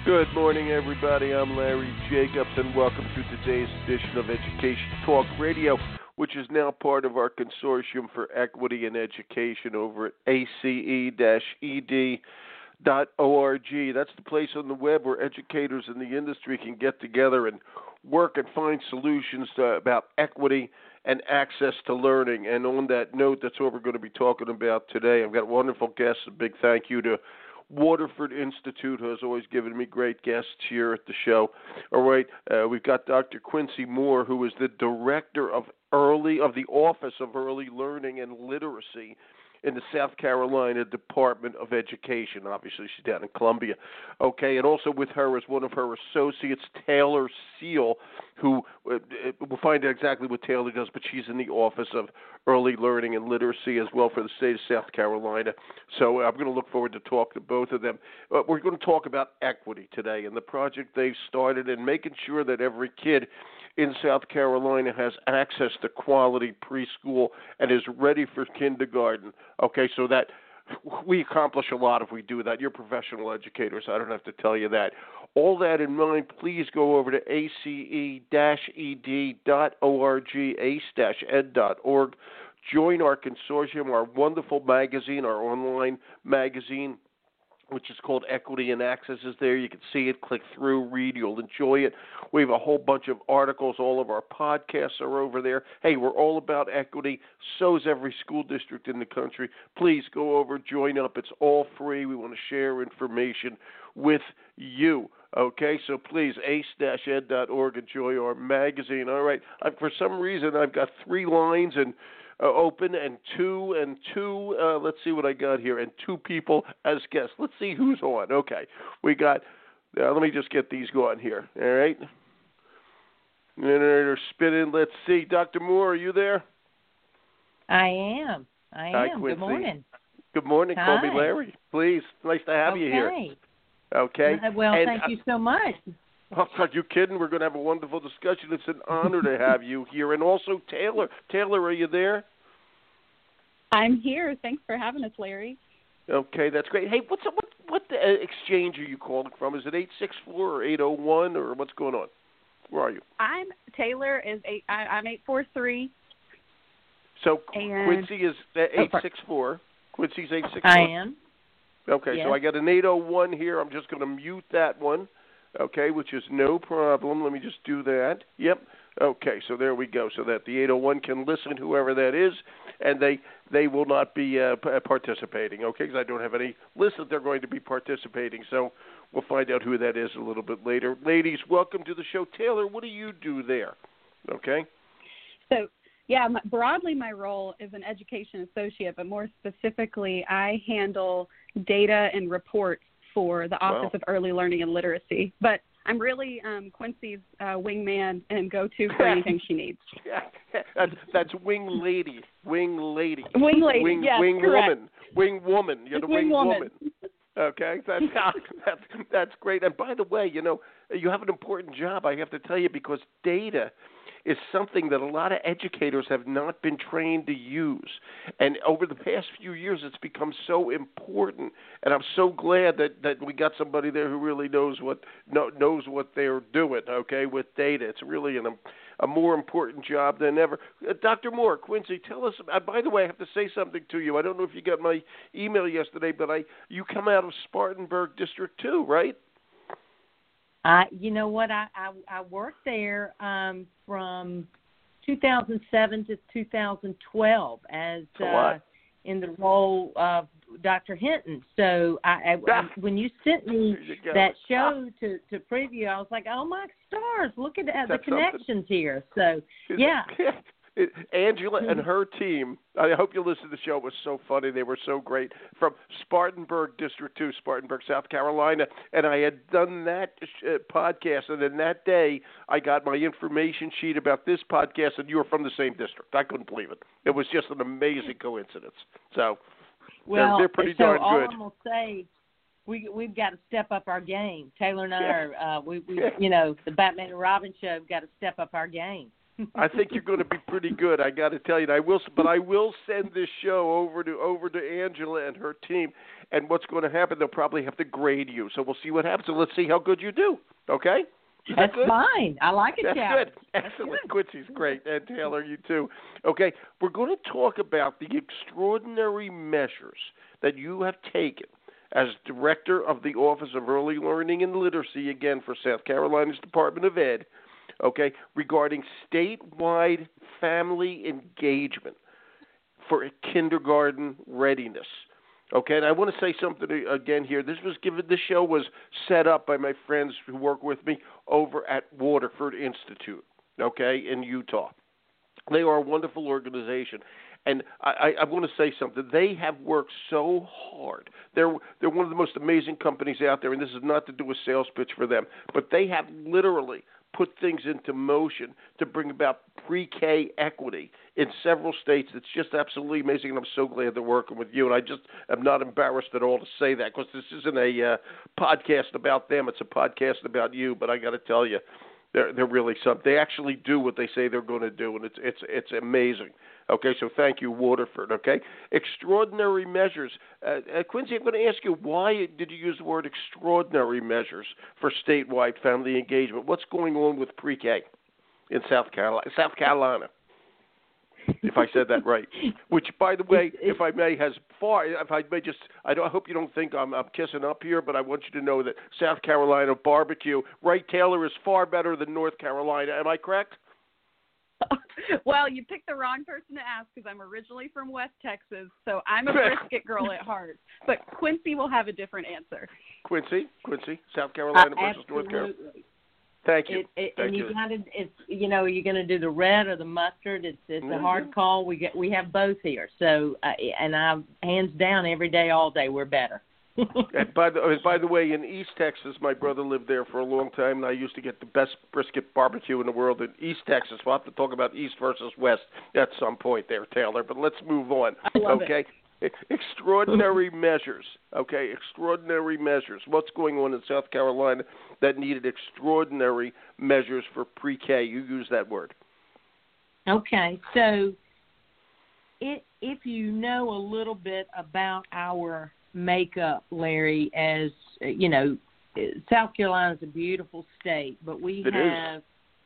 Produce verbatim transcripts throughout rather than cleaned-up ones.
Good morning, everybody. I'm Larry Jacobs, and welcome to today's edition of Education Talk Radio, which is now part of our Consortium for Equity in Education over at A C E E D dot org. That's the place on the web where educators in the industry can get together and work and find solutions to, about equity and access to learning. And on that note, that's what we're going to be talking about today. I've got wonderful guests. A big thank you to Waterford Institute, who has always given me great guests here at the show. All right, uh, we've got Doctor Quincy Moore, who is the director of early of the Office of Early Learning and Literacy in the South Carolina Department of Education. Obviously, she's down in Columbia. Okay, and also with her is one of her associates, Taylor Seal, who uh, we'll find out exactly what Taylor does, but she's in the Office of Early Learning and Literacy as well for the state of South Carolina. So uh, I'm going to look forward to talk to both of them. Uh, we're going to talk about equity today and the project they've started and making sure that every kid in South Carolina has access to quality preschool and is ready for kindergarten. Okay, so that we accomplish a lot if we do that. You're professional educators. I don't have to tell you that. All that in mind, please go over to A C E E D dot org, ace dash ed dot org. Join our consortium, our wonderful magazine, our online magazine, which is called Equity and Access, is there. You can see it, click through, read, you'll enjoy it. We have a whole bunch of articles. All of our podcasts are over there. Hey, we're all about equity. So is every school district in the country. Please go over, join up. It's all free. We want to share information with you. Okay, so please, ace dash ed dot org, enjoy our magazine. All right, I, for some reason, I've got three lines and Uh, open and two and two. Uh, let's see what I got here. And two people as guests. Let's see who's on. Okay, we got. Uh, let me just get these going here. All right. And they're spinning. Let's see. Doctor Moore, are you there? I am. I Hi, am. Quincy. Good morning. Good morning. Hi. Call me Larry, please. Nice to have okay. you here. Okay. Uh, well, and, thank you so much. Oh, are you kidding? We're going to have a wonderful discussion. It's an honor to have you here. And also Taylor. Taylor, are you there? I'm here. Thanks for having us, Larry. Okay, that's great. Hey, what's what what uh, exchange are you calling from? Is it eight six four or eight oh one or what's going on? Where are you? I'm Taylor is eight. I, I'm eight four three. So and, Quincy is eight six four. Quincy's eight six four. I am. Okay, yes. so I got an eight oh one here. I'm just going to mute that one. Okay, which is no problem. Let me just do that. Yep. Okay, so there we go. So that the eight oh one can listen, whoever that is, and they they will not be uh, p- participating. Okay, because I don't have any list that they're going to be participating. So we'll find out who that is a little bit later. Ladies, welcome to the show. Taylor, what do you do there? Okay. So yeah, my, broadly my role is an education associate, but more specifically, I handle data and reports for the Office wow. of Early Learning and Literacy. But I'm really um, Quincy's uh, wingman and go-to for anything she needs. Yeah, that's, that's wing lady, wing lady, wing lady, wing, yes, wing correct. woman, wing woman. You're the wing wing woman. woman. Okay, that's, that's that's great. And by the way, you know, you have an important job. I have to tell you because data is something that a lot of educators have not been trained to use. And over the past few years, it's become so important. And I'm so glad that, that we got somebody there who really knows what know, knows what they're doing, okay, with data. It's really an, a more important job than ever. Uh, Doctor Moore, Quincy, tell us, uh, by the way, I have to say something to you. I don't know if you got my email yesterday, but I you come out of Spartanburg District two, right? I, you know what? I, I, I worked there um, from two thousand seven to two thousand twelve as uh, in the role of Doctor Hinton. So I, I, Ah, I, when you sent me you that show to, to preview, I was like, oh, my stars, look at uh, the connections something? here. So, yeah. It, Angela and her team, I hope you listened to the show. It was so funny. They were so great. From Spartanburg District two, Spartanburg, South Carolina. And I had done that uh, podcast. And then that day, I got my information sheet about this podcast, and you were from the same district. I couldn't believe it. It was just an amazing coincidence. So well, they're, they're pretty so darn all good. I'm going to say, we, we've got to step up our game. Taylor and I Yeah. are, uh, we, we Yeah. you know, the Batman and Robin show, got to step up our game. I think you're going to be pretty good. I got to tell you, and I will. But I will send this show over to over to Angela and her team. And what's going to happen? They'll probably have to grade you. So we'll see what happens, and let's see how good you do. Okay? Is That's that good? fine. I like it. That's challenge. good. Excellent. Good. Quincy's great, and Taylor, you too. Okay, we're going to talk about the extraordinary measures that you have taken as director of the Office of Early Learning and Literacy, again for South Carolina's Department of Ed. Okay, regarding statewide family engagement for kindergarten readiness. Okay, and I want to say something again here. This was given. This show was set up by my friends who work with me over at Waterford Institute. Okay, in Utah. They are a wonderful organization, and I, I, I want to say something. They have worked so hard. They're they're one of the most amazing companies out there, and this is not to do a sales pitch for them, but they have literally put things into motion to bring about pre-K equity in several states. It's just absolutely amazing, and I'm so glad they're working with you. And I just am not embarrassed at all to say that, because this isn't a uh, podcast about them. It's a podcast about you. But I got to tell you, they're they're really something. They actually do what they say they're going to do, and it's it's it's amazing. Okay, so thank you, Waterford. Okay, extraordinary measures. Uh, uh, Quincy, I'm going to ask you, why did you use the word extraordinary measures for statewide family engagement? What's going on with pre-K in South Carolina? South Carolina, if I said that right. Which, by the way, if I may, has far. If I may just, I don't. I hope you don't think I'm, I'm kissing up here, but I want you to know that South Carolina barbecue, Ray Taylor, is far better than North Carolina. Am I correct? Well, you picked the wrong person to ask, because I'm originally from West Texas, so I'm a brisket girl at heart. But Quincy will have a different answer. Quincy, Quincy, South Carolina uh, versus North Carolina. Thank you. It, it, Thank and you. you got to, it's you know, you're going to do the red or the mustard. It's it's mm-hmm. a hard call. We get we have both here. So uh, and I hands down every day, all day, we're better. And by the by the way, in East Texas, my brother lived there for a long time, and I used to get the best brisket barbecue in the world in East Texas. We'll have to talk about East versus West at some point there, Taylor. But let's move on. I love okay. It. Extraordinary measures. Okay, extraordinary measures. What's going on in South Carolina that needed extraordinary measures for pre-K? You use that word. Okay, so it, if you know a little bit about our makeup, Larry, as you know, South Carolina is a beautiful state, but we it have is.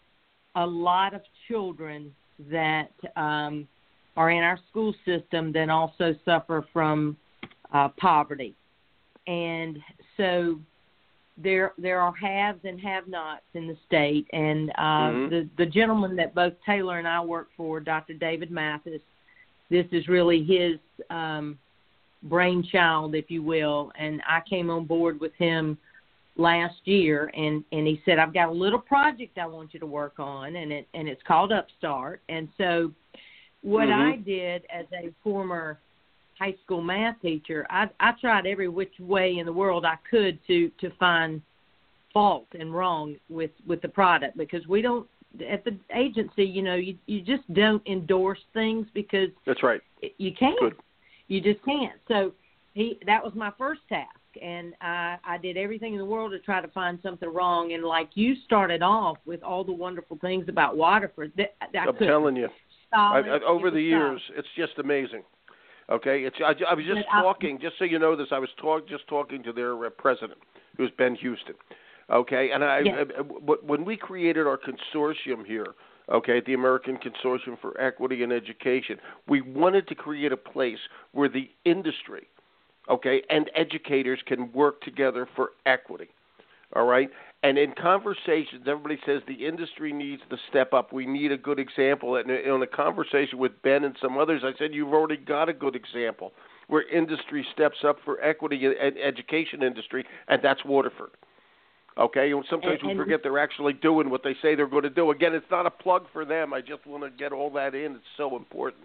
a lot of children that um, are in our school system that also suffer from uh, poverty, and so there there are haves and have-nots in the state. And uh, mm-hmm. the the gentleman that both Taylor and I work for, Doctor David Mathis, this is really his Um, brainchild, if you will, and I came on board with him last year, and, and he said, I've got a little project I want you to work on, and it and it's called Upstart. And so what mm-hmm. I did as a former high school math teacher, I, I tried every which way in the world I could to, to find fault and wrong with, with the product, because we don't, at the agency, you know, you, you just don't endorse things because that's right. You can't. Good. You just can't. So he that was my first task, and I, I did everything in the world to try to find something wrong. And like you started off with all the wonderful things about Waterford, that, that I'm telling you, I, I, over the years, solid. It's just amazing. Okay, it's I, I was just but talking, I, just so you know this, I was talk, just talking to their uh, president, who's Ben Houston. Okay, and I, yes. I, I when we created our consortium here, okay, the American Consortium for Equity and Education, we wanted to create a place where the industry, okay, and educators can work together for equity, all right? And in conversations, everybody says the industry needs to step up. We need a good example. And in a conversation with Ben and some others, I said, you've already got a good example where industry steps up for equity and education industry, and that's Waterford. Okay, and sometimes and, we forget they're actually doing what they say they're going to do. Again, it's not a plug for them. I just want to get all that in. It's so important.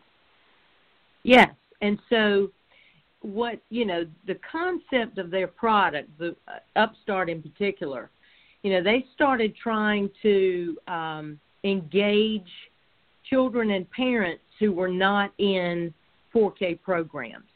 Yes, and so what, you know, the concept of their product, the uh, Upstart in particular, you know, they started trying to um, engage children and parents who were not in four K programs.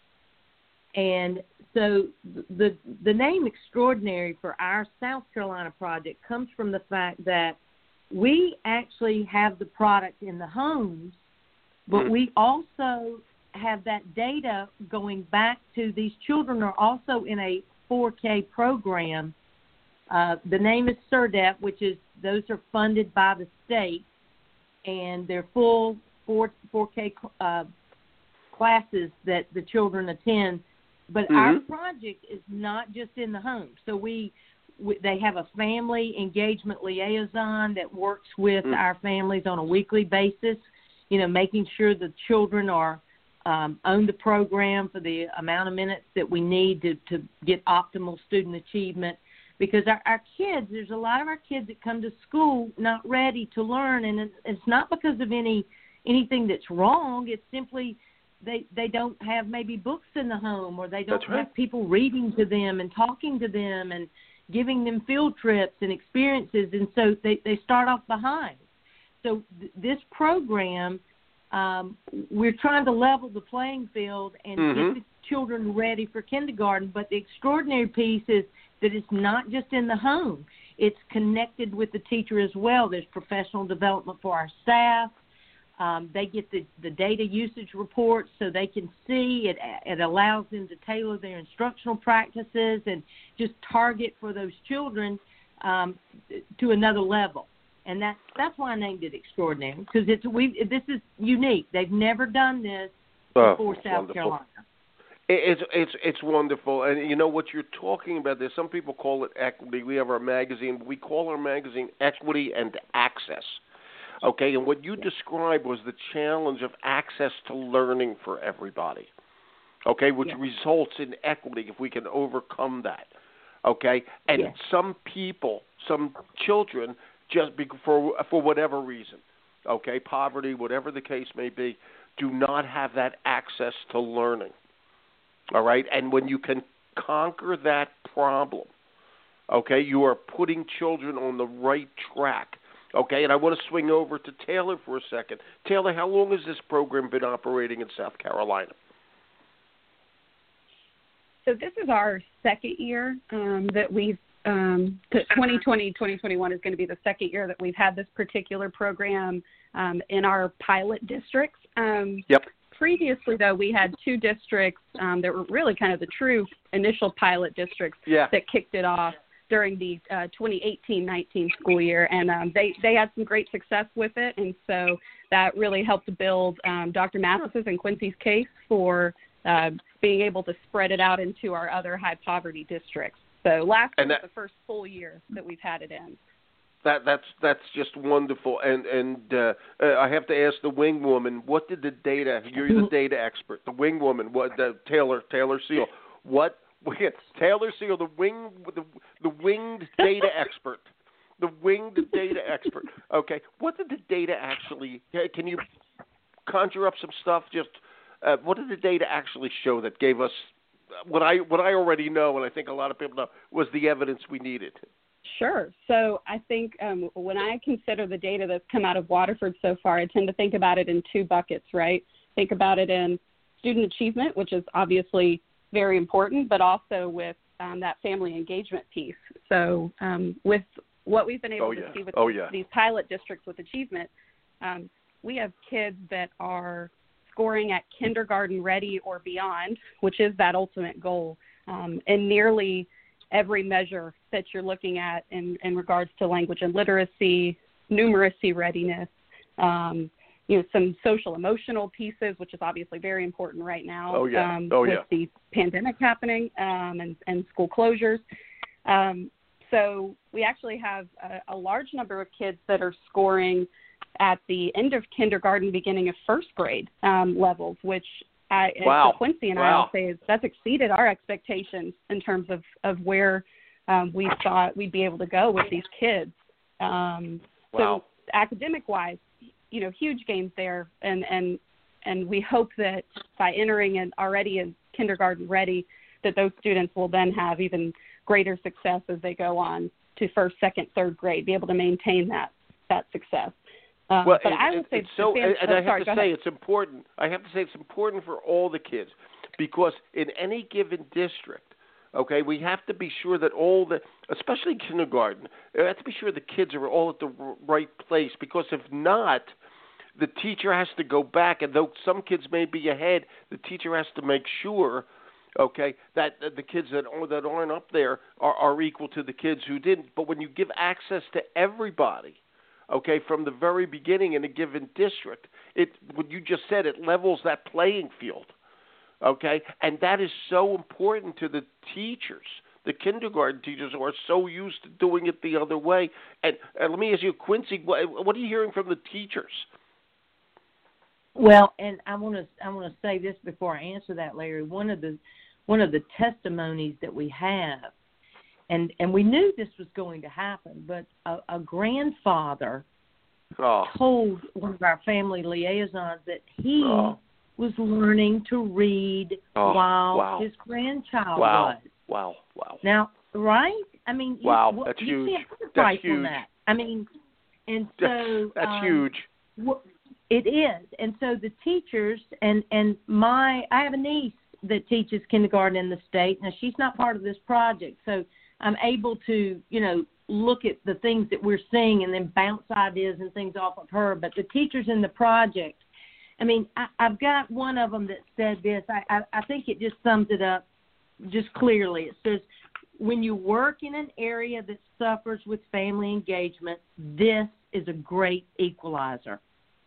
And so the the name Extraordinary for our South Carolina project comes from the fact that we actually have the product in the homes, but mm-hmm. we also have that data going back to these children are also in a four K program. Uh, the name is C E R D E P, which is those are funded by the state, and they're full four, 4K uh, classes that the children attend. But mm-hmm. our project is not just in the home. So we, we they have a family engagement liaison that works with mm-hmm. our families on a weekly basis, you know, making sure the children are um, on the program for the amount of minutes that we need to, to get optimal student achievement. Because our, our kids, there's a lot of our kids that come to school not ready to learn, and it's, it's not because of any anything that's wrong. It's simply they they don't have maybe books in the home, or they don't That's right. have people reading to them and talking to them and giving them field trips and experiences, and so they, they start off behind. So th- this program, um, we're trying to level the playing field and mm-hmm. get the children ready for kindergarten, but the extraordinary piece is that it's not just in the home. It's connected with the teacher as well. There's professional development for our staff. Um, they get the, the data usage reports so they can see. It, it allows them to tailor their instructional practices and just target for those children um, to another level. And that's, that's why I named it Extraordinary, because it's, we, this is unique. They've never done this oh, before South wonderful. Carolina. It's it's it's wonderful, and you know what you're talking about. There's some people call it equity. We have our magazine. We call our magazine Equity and Access. Okay, and what you described was the challenge of access to learning for everybody. Okay, which yes. results in equity if we can overcome that. Okay, and yes. some people, some children, just be, for for whatever reason, okay, poverty, whatever the case may be, do not have that access to learning. All right, and when you can conquer that problem, okay, you are putting children on the right track. Okay, and I want to swing over to Taylor for a second. Taylor, how long has this program been operating in South Carolina? So this is our second year um, that we've, um, twenty twenty, twenty twenty-one is going to be the second year that we've had this particular program um, in our pilot districts. Um, yep. Previously, though, we had two districts um, that were really kind of the true initial pilot districts yeah. that kicked it off during the uh, twenty eighteen nineteen school year, and um, they, they had some great success with it, and so that really helped build um, Doctor Mathis's and Quincy's case for uh, being able to spread it out into our other high-poverty districts. So last year was the first full year that we've had it in. That that's that's just wonderful, and and uh, uh, I have to ask the wing woman, what did the data? You're the data expert. The wing woman, what? The Taylor Taylor Seal, what? Taylor Seal, the wing the the winged data expert, the winged data expert. Okay, what did the data actually? Can you conjure up some stuff? Just uh, what did the data actually show that gave us what I what I already know, and I think a lot of people know, was the evidence we needed? Sure. So I think um, when I consider the data that's come out of Waterford so far, I tend to think about it in two buckets, right? Think about it in student achievement, which is obviously very important, but also with um, that family engagement piece. So um, with what we've been able oh, to yeah. see with oh, these, yeah. these pilot districts with achievement, um, we have kids that are scoring at kindergarten ready or beyond, which is that ultimate goal, um, and nearly every measure that you're looking at in, in regards to language and literacy, numeracy readiness, um, you know, some social emotional pieces, which is obviously very important right now oh, yeah. um, oh, with yeah. the pandemic happening um, and, and school closures. Um, so we actually have a, a large number of kids that are scoring at the end of kindergarten, beginning of first grade um, levels, which I, wow. so Quincy and wow. I will say is that's exceeded our expectations in terms of, of where um, we thought we'd be able to go with these kids. Um, wow. So academic-wise, you know, huge gains there, and, and and we hope that by entering in already in kindergarten ready, that those students will then have even greater success as they go on to first, second, third grade, be able to maintain that that success. Um, well, but it, I would say, it's so, fans, and oh, I have sorry, to say it's important. I have to say it's important for all the kids, because in any given district, Okay, we have to be sure that all the, especially kindergarten, we have to be sure the kids are all at the right place, because if not, the teacher has to go back, and though some kids may be ahead, the teacher has to make sure, okay, that the kids that are, that aren't up there are, are equal to the kids who didn't. But when you give access to everybody, okay, from the very beginning in a given district, it, what you just said, it levels that playing field. Okay, and that is so important to the teachers, the kindergarten teachers who are so used to doing it the other way. And, and let me ask you, Quincy, what, what are you hearing from the teachers? Well, and I want to I want to say this before I answer that, Larry. One of the one of the testimonies that we have, and and we knew this was going to happen, but a, a grandfather oh. told one of our family liaisons that he. Oh. was learning to read oh, while wow. his grandchild wow. was. Wow, wow. Now, right? I mean, wow, you, that's you huge. can't put a that's price huge. on that. I mean, and so that's um, huge. W- it is, and so the teachers and and my I have a niece that teaches kindergarten in the state. Now, she's not part of this project, so I'm able to, you know, look at the things that we're seeing and then bounce ideas and things off of her. But the teachers in the project, I mean, I, I've got one of them that said this. I, I, I think it just sums it up just clearly. It says, when you work in an area that suffers with family engagement, this is a great equalizer.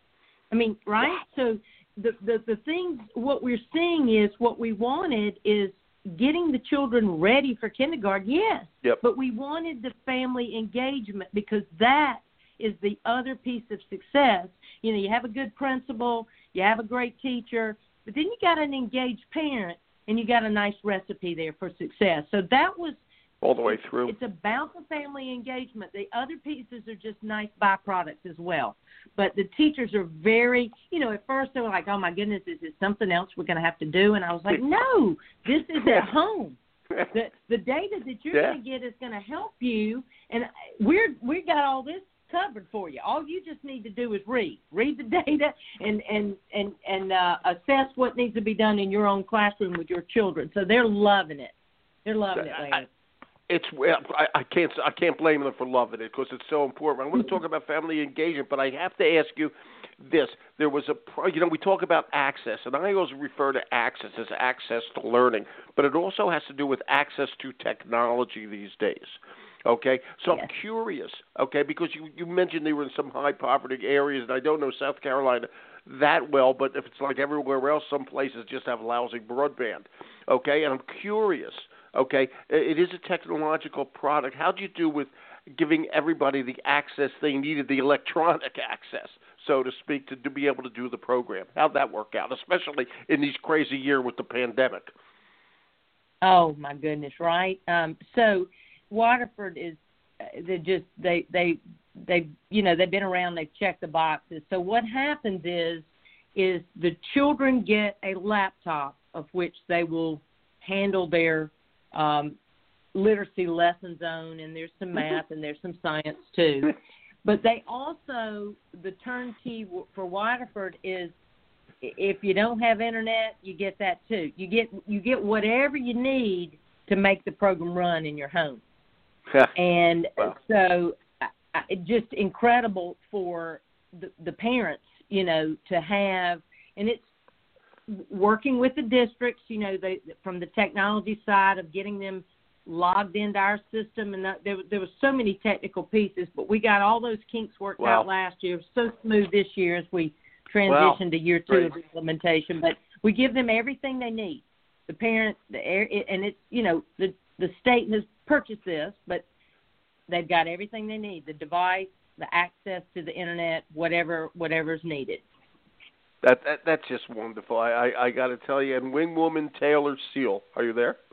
I mean, right? Wow. So the, the, the things, what we're seeing is what we wanted is getting the children ready for kindergarten, yes. Yep. But we wanted the family engagement because that is the other piece of success. You know, you have a good principal, you have a great teacher, but then you got an engaged parent, and you got a nice recipe there for success. So that was all the way through. It's about the family engagement. The other pieces are just nice byproducts as well. But the teachers are very, you know, at first they were like, oh, my goodness, is it something else we're going to have to do? And I was like, no, this is at home. The, the data that you're yeah. going to get is going to help you, and we're we got all this covered for you. All you just need to do is read. Read the data and and and and uh, assess what needs to be done in your own classroom with your children. So they're loving it. They're loving it, Larry. It's I, I can't I can't blame them for loving it because it's so important. I want to talk about family engagement, but I have to ask you this: there was a you know we talk about access, and I always refer to access as access to learning, but it also has to do with access to technology these days. Okay, so yes. I'm curious, okay, because you, you mentioned they were in some high poverty areas, and I don't know South Carolina that well, but if it's like everywhere else, some places just have lousy broadband, okay, and I'm curious, okay, it is a technological product. How'd you do with giving everybody the access they needed, the electronic access, so to speak, to, to be able to do the program? How'd that work out, especially in these crazy year with the pandemic? Oh, my goodness, right? Um, so Waterford is they just they they they you know they've been around, they've checked the boxes. So what happens is is the children get a laptop of which they will handle their um, literacy lessons on, and there's some math and there's some science too. But they also, the turnkey for Waterford is, if you don't have internet, you get that too. You get you get whatever you need to make the program run in your home. And wow. so uh, just incredible for the, the parents, you know, to have, and it's working with the districts, you know, they, from the technology side of getting them logged into our system. And that, there, there was so many technical pieces, but we got all those kinks worked wow. out last year. It was so smooth this year as we transitioned wow. to year two Great. Of implementation. But we give them everything they need. The parents, the and it's, you know, the, the state has purchased this, but they've got everything they need, the device, the access to the internet, whatever whatever's needed. That, that That's just wonderful. I, I, I got to tell you, and Wingwoman Taylor Seal, are you there?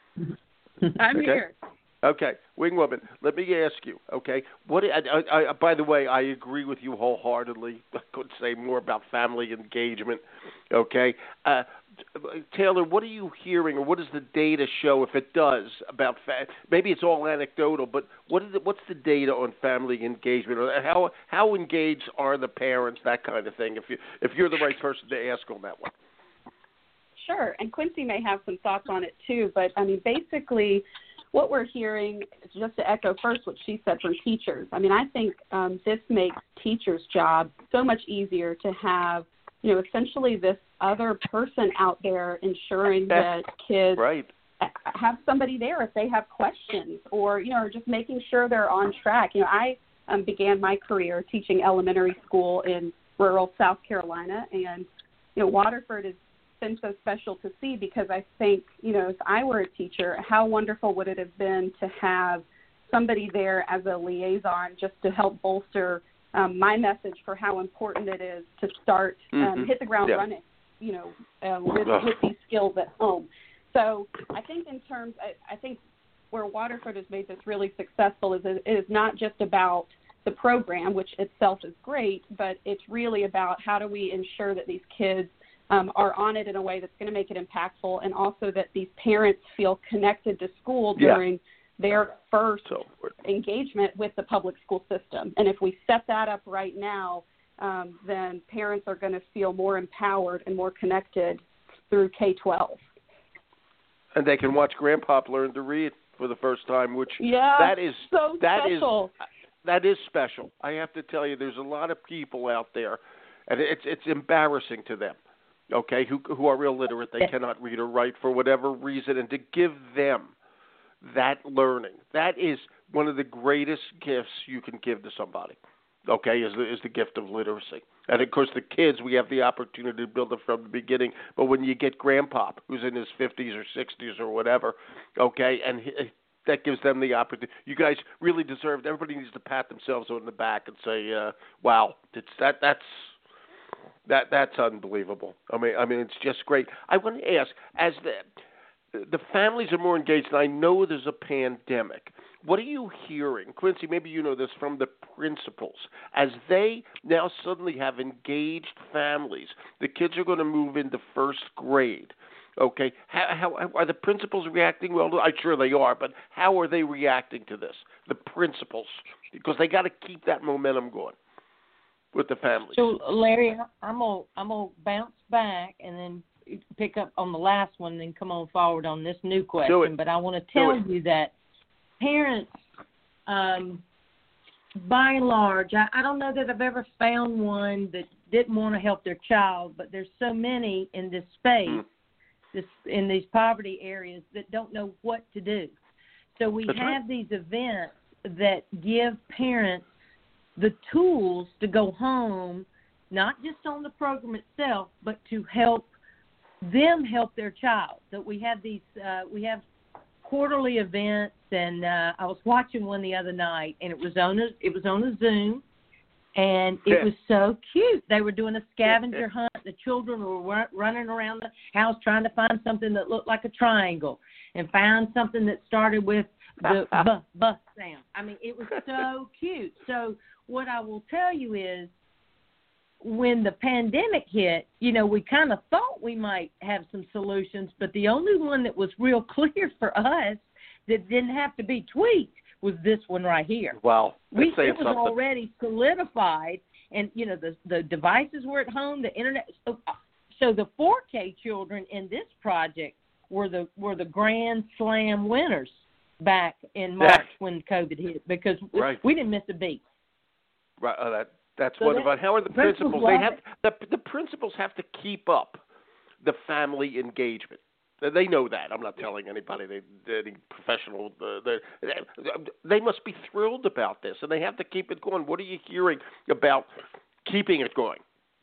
I'm okay. here. Okay, Wingwoman, let me ask you, okay, what? I, I, I, by the way, I agree with you wholeheartedly. I couldn't say more about family engagement, okay? Uh, Taylor, what are you hearing, or what does the data show, if it does, about fa- maybe it's all anecdotal, but what is it, what's the data on family engagement? Or how how engaged are the parents, that kind of thing, if, you, if you're the right person to ask on that one? Sure, and Quincy may have some thoughts on it too, but I mean, basically what we're hearing, just to echo first what she said from teachers, I mean, I think um, this makes teachers' job so much easier to have, you know, essentially this other person out there ensuring that kids right. have somebody there if they have questions, or, you know, or just making sure they're on track. You know, I um, began my career teaching elementary school in rural South Carolina, and, you know, Waterford has been so special to see because I think, you know, if I were a teacher, how wonderful would it have been to have somebody there as a liaison just to help bolster um, my message for how important it is to start, um, mm-hmm. hit the ground yeah. running, you know, uh, with, with these skills at home. So I think in terms, I, I think where Waterford has made this really successful is it is not just about the program, which itself is great, but it's really about how do we ensure that these kids um, are on it in a way that's going to make it impactful, and also that these parents feel connected to school during yeah. their first so, engagement with the public school system. And if we set that up right now, um, then parents are going to feel more empowered and more connected through K twelve. And they can watch Grandpa learn to read for the first time, which yeah, that is so that special. is that is special. I have to tell you, there's a lot of people out there, and it's it's embarrassing to them, okay, who who are illiterate. They cannot read or write for whatever reason, and to give them that learning, that is one of the greatest gifts you can give to somebody, okay, is the, is the gift of literacy. And, of course, the kids, we have the opportunity to build it from the beginning. But when you get Grandpa, who's in his fifties or sixties or whatever, okay, and he, that gives them the opportunity. You guys really deserved. Everybody needs to pat themselves on the back and say, uh, "Wow, it's that that's that that's unbelievable." I mean, I mean, it's just great. I want to ask, as the the families are more engaged, and I know there's a pandemic. What are you hearing, Quincy? Maybe you know this from the principals, as they now suddenly have engaged families. The kids are going to move into first grade. Okay, how, how are the principals reacting? Well, I'm sure they are, but how are they reacting to this? The principals, because they got to keep that momentum going with the families. So, Larry, I'm gonna I'm gonna bounce back and then pick up on the last one, and then come on forward on this new question. But I want to tell you that parents, um, by and large, I, I don't know that I've ever found one that didn't want to help their child, but there's so many in this space, mm. this in these poverty areas, that don't know what to do. So we That's have right. these events that give parents the tools to go home, not just on the program itself, but to help them help their child. That we have these, uh, we have quarterly events, and uh, I was watching one the other night, and it was on a, it was on a Zoom, and it yeah. was so cute. They were doing a scavenger hunt. The children were run, running around the house trying to find something that looked like a triangle, and found something that started with the buh, buh sound. I mean, it was so cute. So what I will tell you is, when the pandemic hit, you know, we kind of thought we might have some solutions, but the only one that was real clear for us that didn't have to be tweaked was this one right here. Wow. We, it was something. already solidified, and, you know, the the devices were at home, the internet. So, so the four K children in this project were the were the Grand Slam winners back in March yeah. when COVID hit, because right. we, we didn't miss a beat. Right. Uh, that That's so wonderful. How are the principals? They have the the principals have to keep up the family engagement. They know that. I'm not telling anybody. They, any professional. Uh, they, they must be thrilled about this, and they have to keep it going. What are you hearing about keeping it going?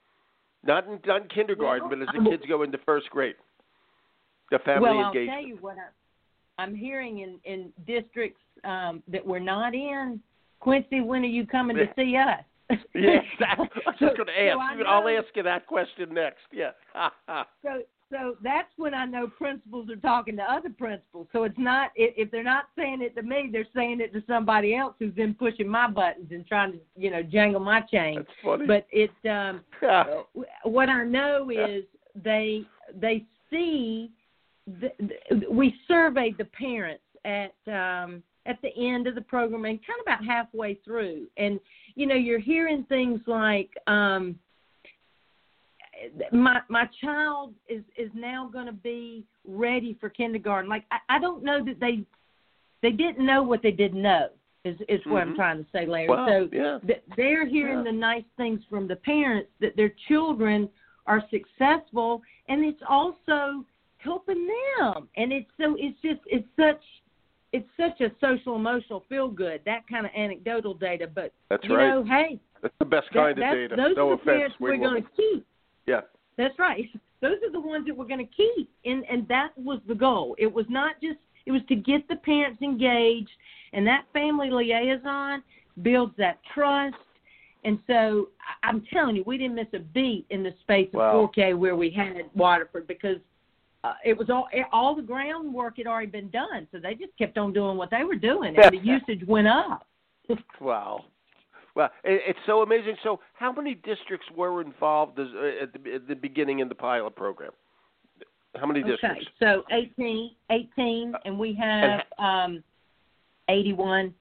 Not in, not in kindergarten, well, but as the kids go into first grade, the family well, engagement. Well, I'll tell you what I, I'm hearing in in districts um, that we're not in. Quincy, when are you coming to see us? Yes, I was just going to ask. So I'll ask you that question next. Yeah. so, so that's when I know principals are talking to other principals. So it's not, if they're not saying it to me, they're saying it to somebody else who's been pushing my buttons and trying to, you know, jangle my chain. That's funny. But it, um, what I know is they they see. The, the, we surveyed the parents at. Um, at the end of the program and kind of about halfway through. And, you know, you're hearing things like, um, my my child is, is now going to be ready for kindergarten. Like, I, I don't know that they they didn't know what they didn't know, is, is what mm-hmm. I'm trying to say, Larry. Well, so yeah. th- they're hearing yeah. the nice things from the parents, that their children are successful, and it's also helping them. And it's so it's just it's such it's such a social emotional feel good, that kind of anecdotal data. But that's you right. know, hey, that's the best kind that, of data. Those no are the offense, parents we're woman. going to keep. Yeah. That's right. Those are the ones that we're going to keep, and and that was the goal. It was not just it was to get the parents engaged, and that family liaison builds that trust. And so I'm telling you, we didn't miss a beat in the space of wow. four K where we had Waterford, because uh, it was all all the groundwork had already been done. So they just kept on doing what they were doing, and the usage went up. Wow. Well, it's so amazing. So how many districts were involved as, uh, at, the, at the beginning in the pilot program? How many okay, districts? So eighteen, eighteen, and we have and, um, eighty-one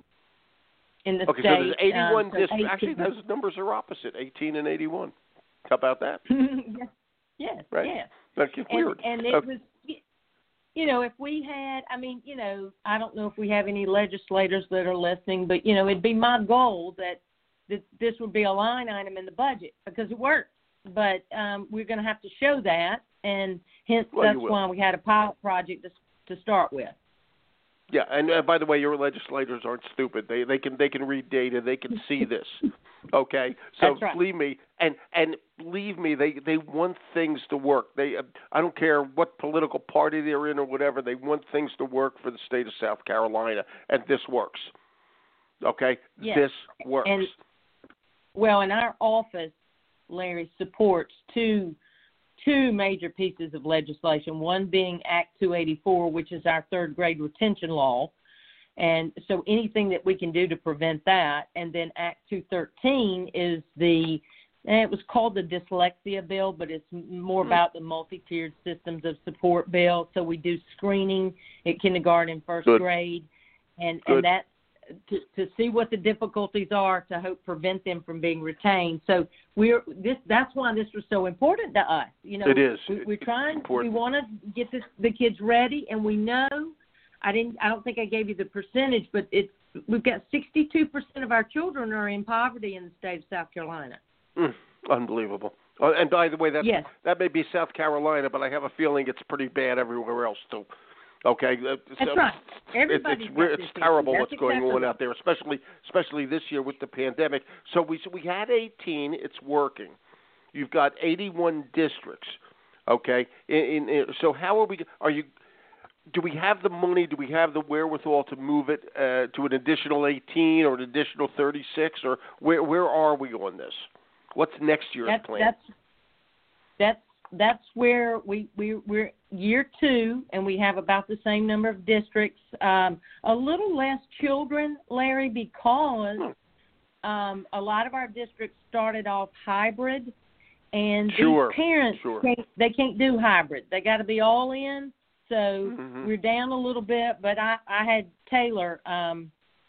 in the okay, state. so there's eighty-one um, so districts. eighteen. Actually, those numbers are opposite, eighteen and eighty-one. How about that? yes, yes, right? yes. That's weird. And, and it okay. was, you know, if we had, I mean, you know, I don't know if we have any legislators that are listening, but, you know, it'd be my goal that, that this would be a line item in the budget, because it works. But um, we're going to have to show that, and hence well, that's why we had a pilot project to, to start with. Yeah, and uh, by the way, your legislators aren't stupid. They they can they can read data. They can see this. Okay, so That's right. believe me, and and believe me, they they want things to work. They uh, I don't care what political party they're in or whatever. They want things to work for the state of South Carolina, and this works. Okay, yes. this works. And, well, in our office, Larry supports two. two major pieces of legislation, one being Act two eighty-four, which is our third grade retention law. And so anything that we can do to prevent that. And then Act two thirteen is the, and it was called the dyslexia bill, but it's more about the multi-tiered systems of support bill. So we do screening at kindergarten and first Good. grade. And, Good. and that, To, to see what the difficulties are to help prevent them from being retained. So we're this. That's why this was so important to us. You know, it is. We, we're trying. Important. We want to get this, the kids ready, and we know. I didn't. I don't think I gave you the percentage, but it's we've got sixty-two percent of our children are in poverty in the state of South Carolina. Mm, unbelievable. Oh, and by the way, that yes. that may be South Carolina, but I have a feeling it's pretty bad everywhere else too. Okay, that's so right. Everybody's it's got it's, this it's terrible issue. what's That's going exactly on right. out there, especially especially this year with the pandemic. So we so we had eighteen. It's working. You've got eighty-one districts. Okay, in, in, in, so how are we? Are you? Do we have the money? Do we have the wherewithal to move it uh, to an additional eighteen or an additional thirty-six? Or where where are we on this? What's next year's that's, plan? That's that's that's where we we we're year two, and we have about the same number of districts. Um, a little less children, Larry, because hmm. um, a lot of our districts started off hybrid, and sure. these parents sure. can't, they can't do hybrid. They got to be all in. So mm-hmm. we're down a little bit, but I, I had Taylor um,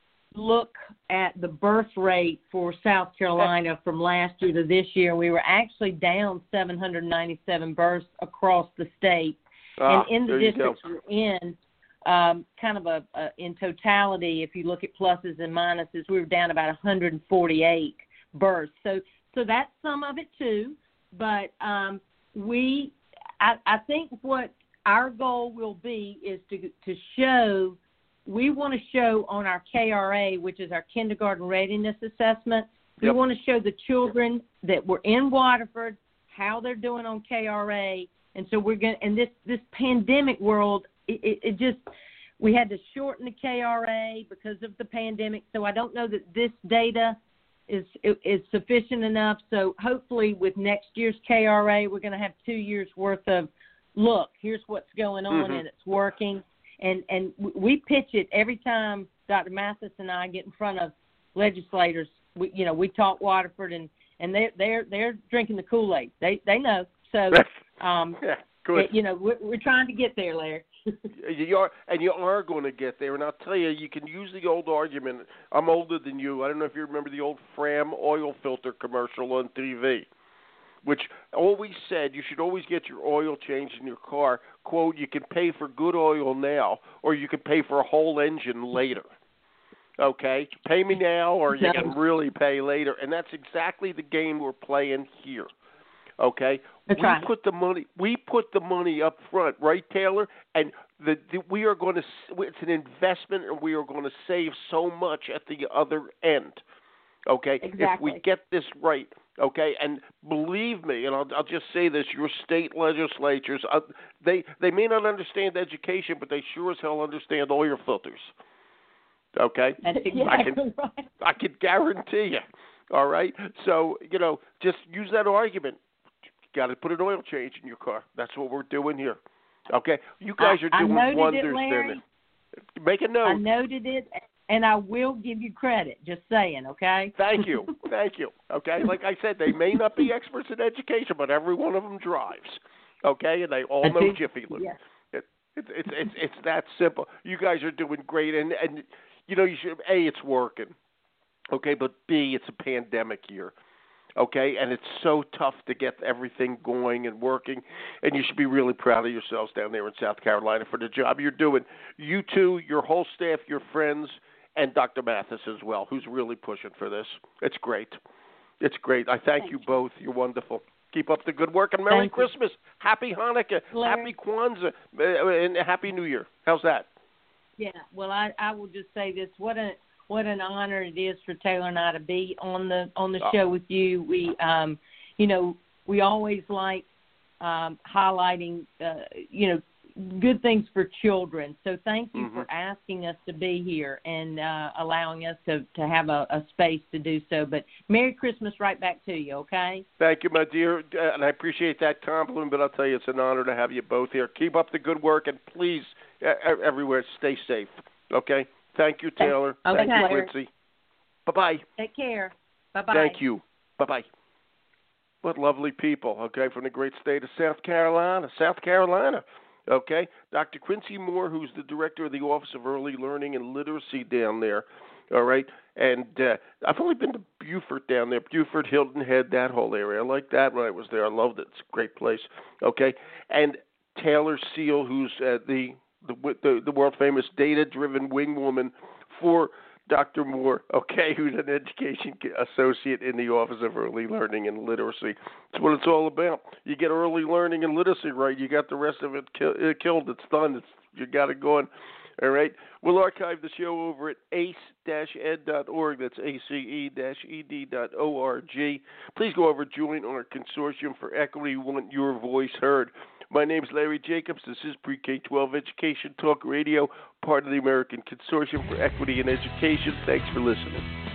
look at the birth rate for South Carolina from last year to this year. We were actually down seven hundred ninety-seven births across the state. Ah, and in the districts we're in, um, kind of a, a in totality, if you look at pluses and minuses, we were down about one hundred forty-eight births. So so that's some of it too. But um, we, I, I think what our goal will be is to to show, we want to show on our K R A, which is our kindergarten readiness assessment, we yep. want to show the children that were in Waterford how they're doing on K R A. And so we're going to, in this, this pandemic world, it, it, it just, we had to shorten the K R A because of the pandemic. So I don't know that this data is is sufficient enough. So hopefully with next year's K R A, we're going to have two years worth of, look, here's what's going on, mm-hmm. and it's working. And and we pitch it every time Doctor Mathis and I get in front of legislators. We, you know, we talk Waterford, and, and they're they're they're drinking the Kool-Aid. They they know. So, um, yeah, good. It, you know, we're, we're trying to get there, Larry. you are, and you are going to get there. And I'll tell you, you can use the old argument. I'm older than you. I don't know if you remember the old Fram oil filter commercial on T V. which always said you should always get your oil changed in your car. Quote, you can pay for good oil now, or you can pay for a whole engine later. Okay? Pay me now, or you can really pay later. And that's exactly the game we're playing here. Okay? That's we right. put the money we put the money up front, right, Taylor? And the, the we are going to it's an investment, and we are going to save so much at the other end. Okay? Exactly. If we get this right. Okay, and believe me, and I'll, I'll just say this: your state legislatures, uh, they they may not understand education, but they sure as hell understand oil filters. Okay, That's exactly I can right. I can guarantee you. All right, so you know, just use that argument. You got to put an oil change in your car. That's what we're doing here. Okay, you guys I, are doing I noted wonders. it, Larry. Then make a note. I noted it. And I will give you credit, just saying, okay? Thank you. Thank you. Okay? Like I said, they may not be experts in education, but every one of them drives. Okay? And they all know Jiffy Lube. Yeah. It, it, it's it's it's that simple. You guys are doing great. And, and you know, you should, A, it's working. Okay? But B, it's a pandemic year. Okay? And it's so tough to get everything going and working. And you should be really proud of yourselves down there in South Carolina for the job you're doing. You two, your whole staff, your friends, and Doctor Mathis as well, who's really pushing for this. It's great. It's great. I thank, Thank you you. both. You're wonderful. Keep up the good work, and Merry Thank Christmas. You. Happy Hanukkah. Larry. Happy Kwanzaa. Uh, and Happy New Year. How's that? Yeah, well, I, I will just say this. What a what an honor it is for Taylor and I to be on the on the Oh. show with you. We, um, you know, we always like um, highlighting, uh, you know, good things for children. So thank you Mm-hmm. for asking us to be here and uh, allowing us to, to have a, a space to do so. But Merry Christmas right back to you, okay? Thank you, my dear, uh, and I appreciate that compliment, but I'll tell you, it's an honor to have you both here. Keep up the good work, and please, uh, everywhere, stay safe, okay? Thank you, Taylor. Okay. Thank you, Quincy. Bye-bye. Take care. Bye-bye. Thank you. Bye-bye. What lovely people, okay, from the great state of South Carolina. South Carolina, okay? Doctor Quincy Moore, who's the director of the Office of Early Learning and Literacy down there, all right? And uh, I've only been to Beaufort down there, Beaufort, Hilton Head, that whole area. I liked that when I was there. I loved it. It's a great place, okay? And Taylor Seal, who's uh, the, the, the, the world-famous data-driven wing woman for Doctor Moore, okay, who's an education associate in the Office of Early Learning and Literacy. That's what it's all about. You get early learning and literacy right, you got the rest of it ki- uh, killed. It's done. It's, you got it going. All right. We'll archive the show over at ace dash ed dot org. That's A C E E D dot O R G. Please go over and join our consortium for equity. We want your voice heard. My name is Larry Jacobs. This is Pre-K twelve Education Talk Radio, part of the American Consortium for Equity in Education. Thanks for listening.